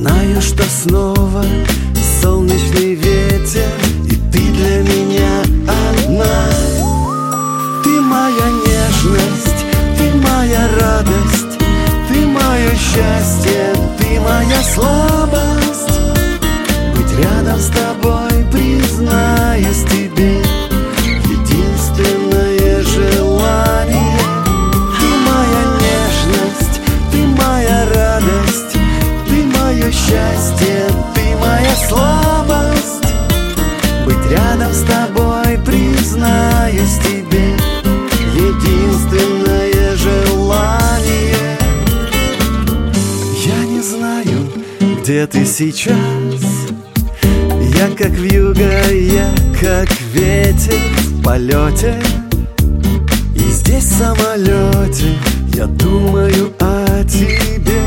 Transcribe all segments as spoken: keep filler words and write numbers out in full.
знаю, что снова солнечный ветер, и ты для меня одна. Ты моя нежность, ты моя радость, ты мое счастье, ты моя слабость. Быть рядом с тобой, признаюсь тебе, единственное желание. Ты моя нежность, ты моя радость, ты мое счастье, ты моя слабость. Быть рядом с тобой, признаюсь тебе, единственное желание. Я не знаю, где ты сейчас. Я как вьюга, я как ветер в полете. И здесь в самолете я думаю о тебе.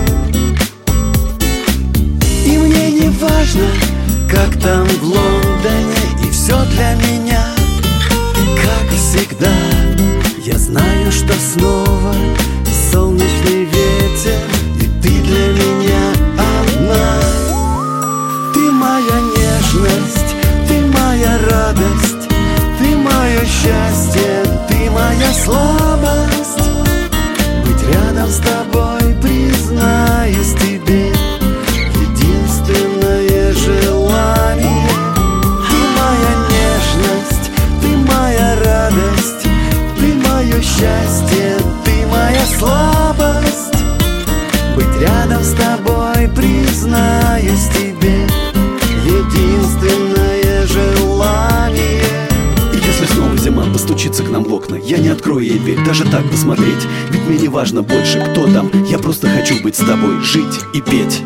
И мне не важно, как там в Лондоне, и все для меня как всегда. Я знаю, что снова солнечный ветер, и ты для меня одна. Ты моя нежность, ты моя радость, ты мое счастье, ты моя слабость. Быть рядом с тобой, признаюсь тебе, единственное желание. Ты моя нежность, ты моя радость, ты мое счастье, ты моя слабость. Быть рядом с тобой, признаюсь тебе, единственное желание. И если снова зима постучится к нам в окна, я не открою ей дверь, даже так посмотреть. Ведь мне не важно больше, кто там. Я просто хочу быть с тобой, жить и петь.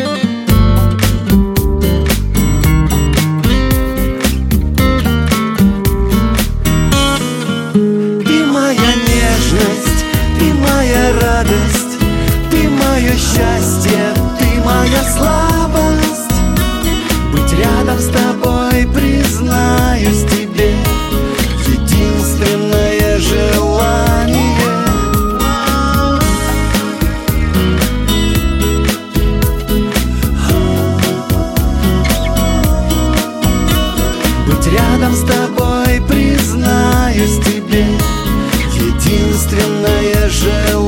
Ты моя нежность, ты моя радость, ты мое счастье, ты моя слабость. Быть рядом с тобой, признаюсь тебе, единственное желание. Быть рядом с тобой, признаюсь тебе, единственное желание.